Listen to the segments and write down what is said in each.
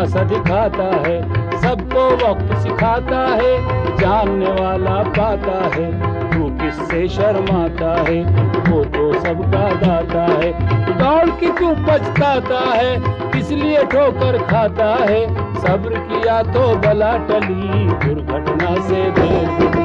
सा दिखाता है, सबको वक्त सिखाता है, जानने वाला पाता है। तू किससे शर्माता है, वो तो सबका दाता है। दौड़ के तू पछताता है, किस लिए ठोकर खाता है। सब्र किया तो बला टली, दुर्घटना से देर मिली।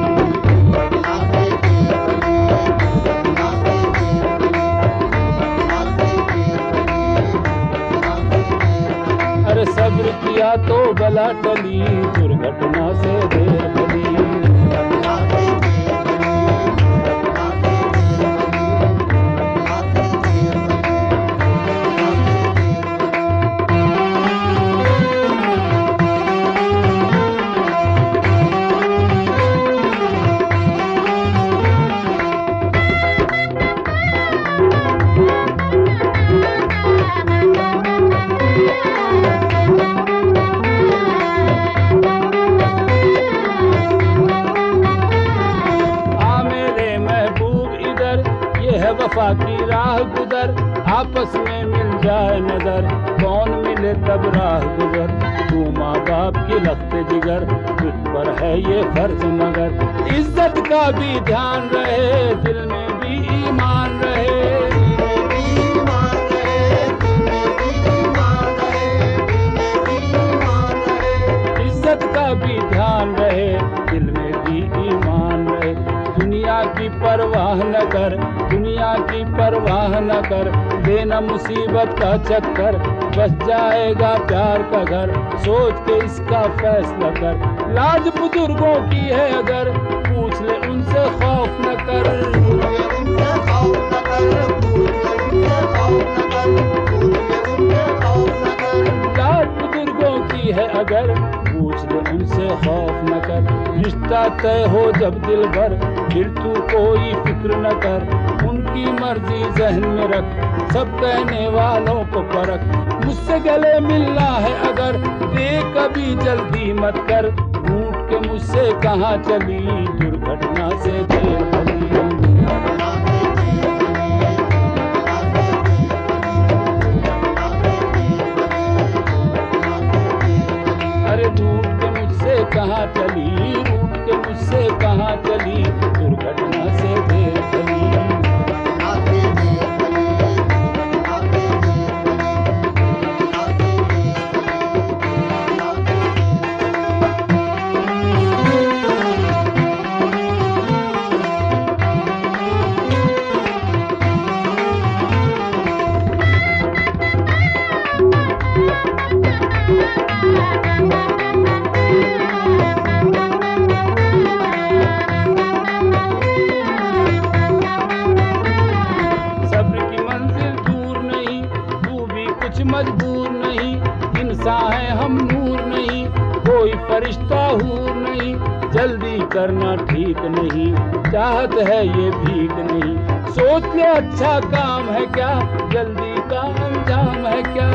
अरे सब्र किया तो बला टली, दुर्घटना से देर मिली। वफा की राह गुजर, आपस में मिल जाए नजर, कौन मिले तब राह गुजर। तू माँ बाप की लख्ते जिगर, तुझ पर है ये फर्ज मगर। इज्जत का भी ध्यान रहे, दिल में भी ईमान रहे। इज्जत का भी ध्यान रहे, दिल में भी ईमान रहे। दुनिया की परवाह न कर, दुनिया की परवाह न कर, देना मुसीबत का चक्कर। बस जाएगा प्यार का घर, सोच के इसका फैसला कर। लाज बुजुर्गों की है अगर, पूछ ले उनसे खौफ न कर। लाज बुजुर्गों की है अगर, पूछ ले उनसे खौफ न कर। रिश्ता तय हो जब दिल भर, फिर तू कोई फिक्र न कर। उनकी मर्जी जहन में रख, सब कहने वालों को परख। मुझसे गले मिलना है अगर, देख कभी जल्दी मत कर। रूठ के मुझसे कहाँ चली, दुर्घटना से देर भली। अरे रूठ के मुझसे कहाँ चली, रूठ के मुझसे कहाँ चली, दुर्घटना से देर भली। मजबूर नहीं, इंसान है हम नूर नहीं, कोई फरिश्ता हूर नहीं। जल्दी करना ठीक नहीं, चाहत है ये भीख नहीं। सोच ले अच्छा काम है क्या, जल्दी का अंजाम है क्या।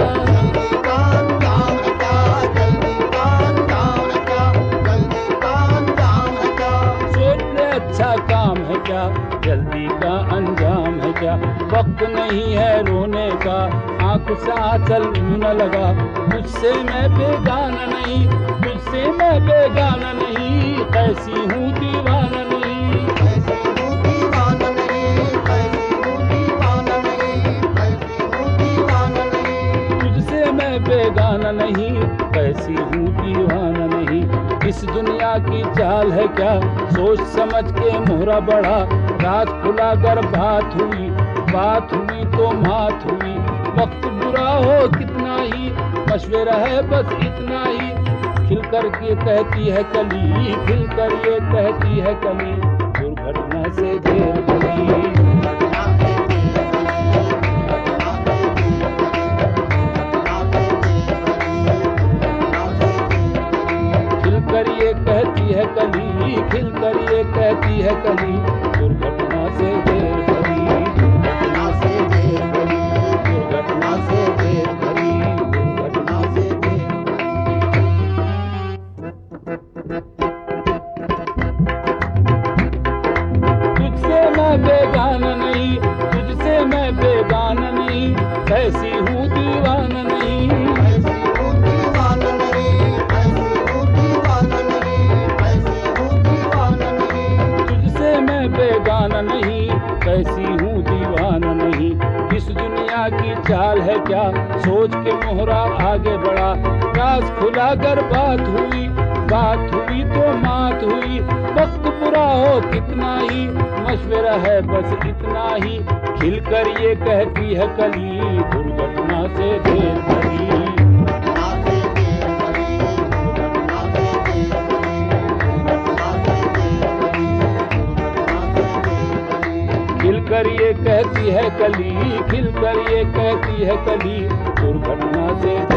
सोच ले अच्छा काम है क्या, जल्दी का अंजाम है क्या। वक्त नहीं है रोने का, आँख से आंचल न लगा। मुझसे मैं बेगाना नहीं, मुझसे मैं बेगाना नहीं, कैसी हूँ दीवाना नहीं। तुझसे मैं बेगाना नहीं, कैसी हूँ दीवाना नहीं। इस दुनिया की चाल है क्या, सोच समझ के मोहरा बढ़ा। रात खुला कर बात हुई, बात हुई तो मात हुई। वक्त बुरा हो कितना ही, मशवरा है बस इतना ही। खिल कर ये कहती है कली, खिल कर ये कहती है कली, दुर्घटना से देर भली। खिल कर ये कहती है कली, खिल कर ये कहती है कली, दुर्घटना से देर भली। दुर्घटना से देर भली, दुर्घटना से देर भली, दुर्घटना से देर भली। तुझसे मैं बेगाना नहीं, तुझसे मैं बेगाना नहीं, कैसी हूँ दीवाना नहीं। मैं बेगाना नहीं, कैसी हूँ दीवाना नहीं। इस दुनिया की चाल है क्या, सोच के मोहरा आगे बढ़ा। राज खुला कर बात हुई तो मात हुई। वक्त बुरा हो कितना ही, मशवरा है बस इतना ही। खिलकर ये कहती है कली, दुर्घटना से देर भरी। खिलकर ये कहती है कली, खिलकर ये कहती है कली, दुर्घटना से